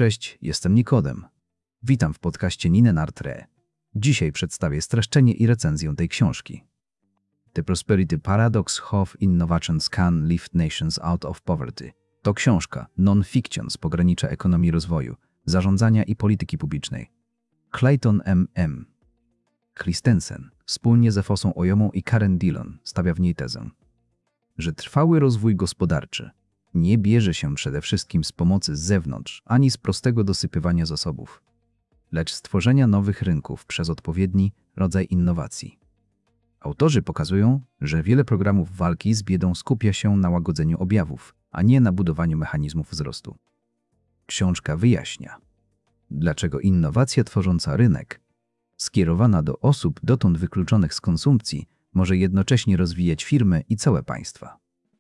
Cześć, jestem Nikodem. Witam w podcaście Nine Nartre. Dzisiaj przedstawię streszczenie i recenzję tej książki. The Prosperity Paradox: How Innovations Can Lift Nations Out of Poverty. To książka non-fiction z pogranicza ekonomii rozwoju, zarządzania i polityki publicznej. Clayton M. Christensen wspólnie ze Fossą Oyomą i Karen Dillon stawia w niej tezę, że trwały rozwój gospodarczy nie bierze się przede wszystkim z pomocy z zewnątrz, ani z prostego dosypywania zasobów, lecz z tworzenia nowych rynków przez odpowiedni rodzaj innowacji. Autorzy pokazują, że wiele programów walki z biedą skupia się na łagodzeniu objawów, a nie na budowaniu mechanizmów wzrostu. Książka wyjaśnia, dlaczego innowacja tworząca rynek, skierowana do osób dotąd wykluczonych z konsumpcji, może jednocześnie rozwijać firmy i całe państwa.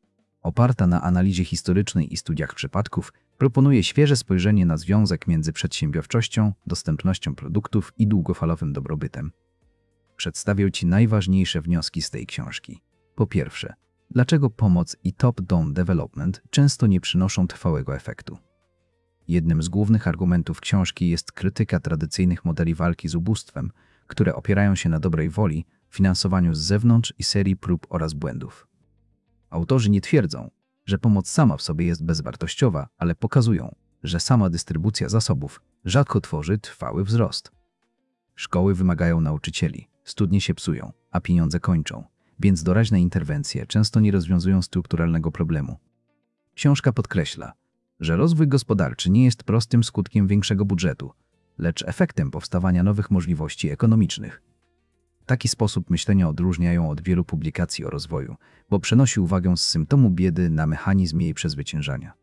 Oparta na analizie historycznej i studiach przypadków, proponuje świeże spojrzenie na związek między przedsiębiorczością, dostępnością produktów i długofalowym dobrobytem. Przedstawię Ci najważniejsze wnioski z tej książki. Po pierwsze, dlaczego pomoc i top-down development często nie przynoszą trwałego efektu. Jednym z głównych argumentów książki jest krytyka tradycyjnych modeli walki z ubóstwem, które opierają się na dobrej woli, finansowaniu z zewnątrz i serii prób oraz błędów. Autorzy nie twierdzą, że pomoc sama w sobie jest bezwartościowa, ale pokazują, że sama dystrybucja zasobów rzadko tworzy trwały wzrost. Szkoły wymagają nauczycieli, studnie się psują, a pieniądze kończą, więc doraźne interwencje często nie rozwiązują strukturalnego problemu. Książka podkreśla, że rozwój gospodarczy nie jest prostym skutkiem większego budżetu, lecz efektem powstawania nowych możliwości ekonomicznych. Taki sposób myślenia odróżnia ją od wielu publikacji o rozwoju, bo przenosi uwagę z symptomu biedy na mechanizm jej przezwyciężania.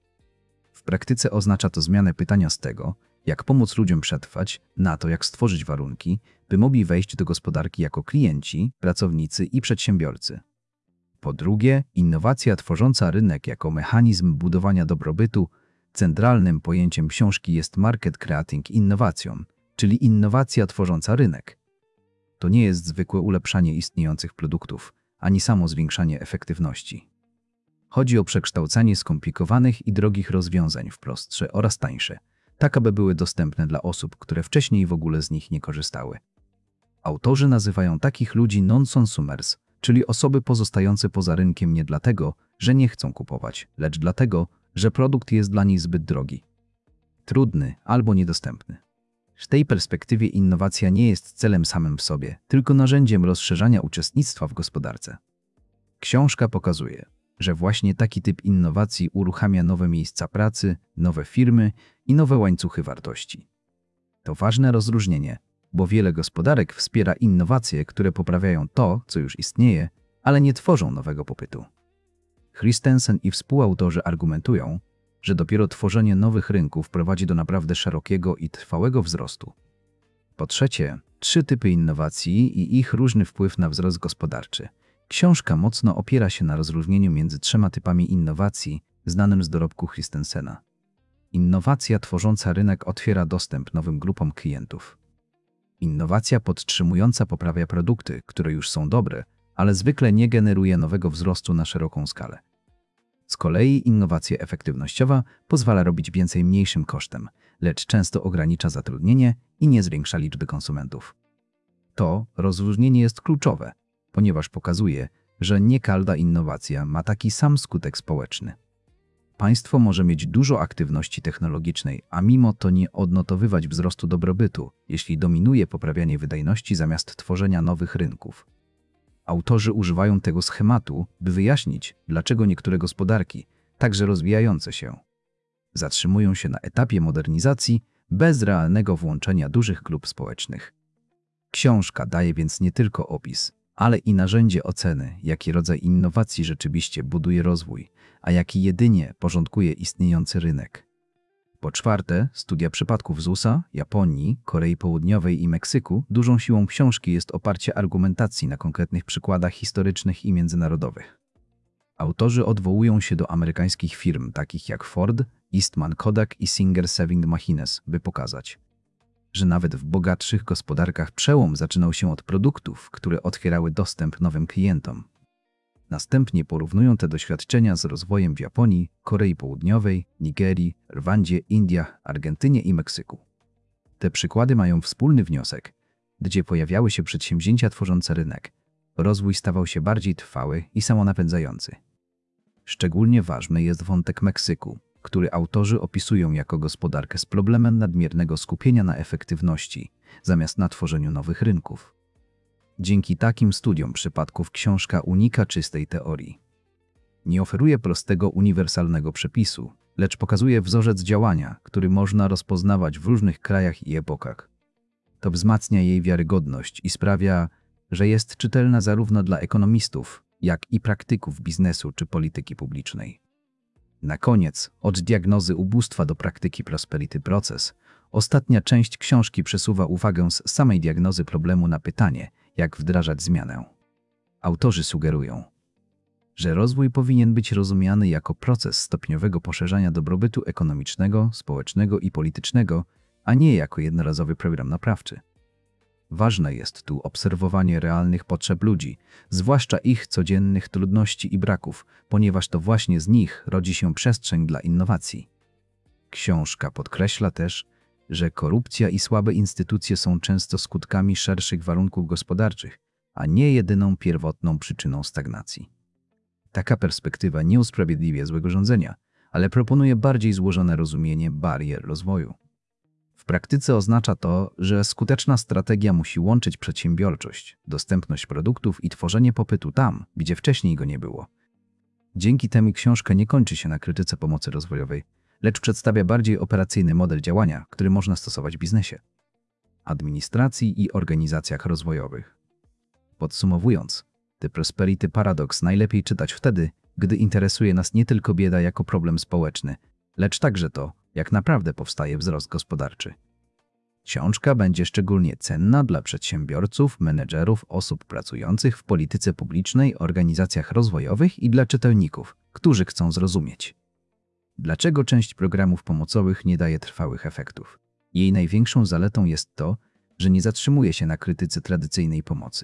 W praktyce oznacza to zmianę pytania z tego, jak pomóc ludziom przetrwać, na to, jak stworzyć warunki, by mogli wejść do gospodarki jako klienci, pracownicy i przedsiębiorcy. Po drugie, innowacja tworząca rynek jako mechanizm budowania dobrobytu. Centralnym pojęciem książki jest Market Creating Innovation, czyli innowacja tworząca rynek. To nie jest zwykłe ulepszanie istniejących produktów, ani samo zwiększanie efektywności. Chodzi o przekształcanie skomplikowanych i drogich rozwiązań w prostsze oraz tańsze, tak aby były dostępne dla osób, które wcześniej w ogóle z nich nie korzystały. Autorzy nazywają takich ludzi non-consumers, czyli osoby pozostające poza rynkiem nie dlatego, że nie chcą kupować, lecz dlatego, że produkt jest dla nich zbyt drogi, trudny albo niedostępny. W tej perspektywie innowacja nie jest celem samym w sobie, tylko narzędziem rozszerzania uczestnictwa w gospodarce. Książka pokazuje, że właśnie taki typ innowacji uruchamia nowe miejsca pracy, nowe firmy i nowe łańcuchy wartości. To ważne rozróżnienie, bo wiele gospodarek wspiera innowacje, które poprawiają to, co już istnieje, ale nie tworzą nowego popytu. Christensen i współautorzy argumentują, że dopiero tworzenie nowych rynków prowadzi do naprawdę szerokiego i trwałego wzrostu. Po trzecie, 3 typy innowacji i ich różny wpływ na wzrost gospodarczy. Książka mocno opiera się na rozróżnieniu między 3 typami innowacji znanym z dorobku Christensena. Innowacja tworząca rynek otwiera dostęp nowym grupom klientów. Innowacja podtrzymująca poprawia produkty, które już są dobre, ale zwykle nie generuje nowego wzrostu na szeroką skalę. Z kolei innowacja efektywnościowa pozwala robić więcej mniejszym kosztem, lecz często ogranicza zatrudnienie i nie zwiększa liczby konsumentów. To rozróżnienie jest kluczowe, ponieważ pokazuje, że nie każda innowacja ma taki sam skutek społeczny. Państwo może mieć dużo aktywności technologicznej, a mimo to nie odnotowywać wzrostu dobrobytu, jeśli dominuje poprawianie wydajności zamiast tworzenia nowych rynków. Autorzy używają tego schematu, by wyjaśnić, dlaczego niektóre gospodarki, także rozwijające się, zatrzymują się na etapie modernizacji bez realnego włączenia dużych grup społecznych. Książka daje więc nie tylko opis, ale i narzędzie oceny, jaki rodzaj innowacji rzeczywiście buduje rozwój, a jaki jedynie porządkuje istniejący rynek. Po czwarte, studia przypadków z USA, Japonii, Korei Południowej i Meksyku. Dużą siłą książki jest oparcie argumentacji na konkretnych przykładach historycznych i międzynarodowych. Autorzy odwołują się do amerykańskich firm takich jak Ford, Eastman Kodak i Singer Saving Machines, by pokazać, że nawet w bogatszych gospodarkach przełom zaczynał się od produktów, które otwierały dostęp nowym klientom. Następnie porównują te doświadczenia z rozwojem w Japonii, Korei Południowej, Nigerii, Rwandzie, Indiach, Argentynie i Meksyku. Te przykłady mają wspólny wniosek. Gdzie pojawiały się przedsięwzięcia tworzące rynek, rozwój stawał się bardziej trwały i samonapędzający. Szczególnie ważny jest wątek Meksyku, który autorzy opisują jako gospodarkę z problemem nadmiernego skupienia na efektywności, zamiast na tworzeniu nowych rynków. Dzięki takim studiom przypadków książka unika czystej teorii. Nie oferuje prostego, uniwersalnego przepisu, lecz pokazuje wzorzec działania, który można rozpoznawać w różnych krajach i epokach. To wzmacnia jej wiarygodność i sprawia, że jest czytelna zarówno dla ekonomistów, jak i praktyków biznesu czy polityki publicznej. Na koniec, od diagnozy ubóstwa do praktyki Prosperity Process, ostatnia część książki przesuwa uwagę z samej diagnozy problemu na pytanie, jak wdrażać zmianę. Autorzy sugerują, że rozwój powinien być rozumiany jako proces stopniowego poszerzania dobrobytu ekonomicznego, społecznego i politycznego, a nie jako jednorazowy program naprawczy. Ważne jest tu obserwowanie realnych potrzeb ludzi, zwłaszcza ich codziennych trudności i braków, ponieważ to właśnie z nich rodzi się przestrzeń dla innowacji. Książka podkreśla też, że korupcja i słabe instytucje są często skutkami szerszych warunków gospodarczych, a nie jedyną pierwotną przyczyną stagnacji. Taka perspektywa nie usprawiedliwia złego rządzenia, ale proponuje bardziej złożone rozumienie barier rozwoju. W praktyce oznacza to, że skuteczna strategia musi łączyć przedsiębiorczość, dostępność produktów i tworzenie popytu tam, gdzie wcześniej go nie było. Dzięki temu książka nie kończy się na krytyce pomocy rozwojowej, lecz przedstawia bardziej operacyjny model działania, który można stosować w biznesie, administracji i organizacjach rozwojowych. Podsumowując, The Prosperity Paradox najlepiej czytać wtedy, gdy interesuje nas nie tylko bieda jako problem społeczny, lecz także to, jak naprawdę powstaje wzrost gospodarczy. Książka będzie szczególnie cenna dla przedsiębiorców, menedżerów, osób pracujących w polityce publicznej, organizacjach rozwojowych i dla czytelników, którzy chcą zrozumieć, dlaczego część programów pomocowych nie daje trwałych efektów. Jej największą zaletą jest to, że nie zatrzymuje się na krytyce tradycyjnej pomocy,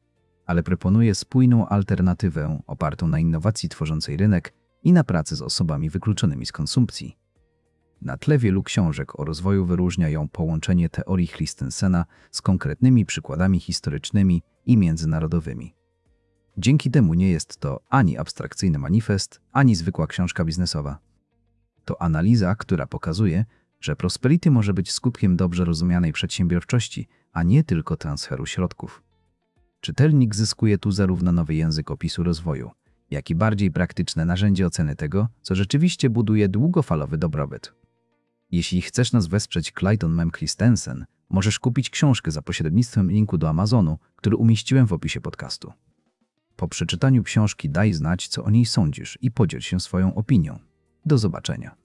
ale proponuje spójną alternatywę opartą na innowacji tworzącej rynek i na pracy z osobami wykluczonymi z konsumpcji. Na tle wielu książek o rozwoju wyróżnia ją połączenie teorii Christensena z konkretnymi przykładami historycznymi i międzynarodowymi. Dzięki temu nie jest to ani abstrakcyjny manifest, ani zwykła książka biznesowa. To analiza, która pokazuje, że prosperity może być skutkiem dobrze rozumianej przedsiębiorczości, a nie tylko transferu środków. Czytelnik zyskuje tu zarówno nowy język opisu rozwoju, jak i bardziej praktyczne narzędzie oceny tego, co rzeczywiście buduje długofalowy dobrobyt. Jeśli chcesz nas wesprzeć Clayton Mem Christensen, możesz kupić książkę za pośrednictwem linku do Amazonu, który umieściłem w opisie podcastu. Po przeczytaniu książki daj znać, co o niej sądzisz i podziel się swoją opinią. Do zobaczenia.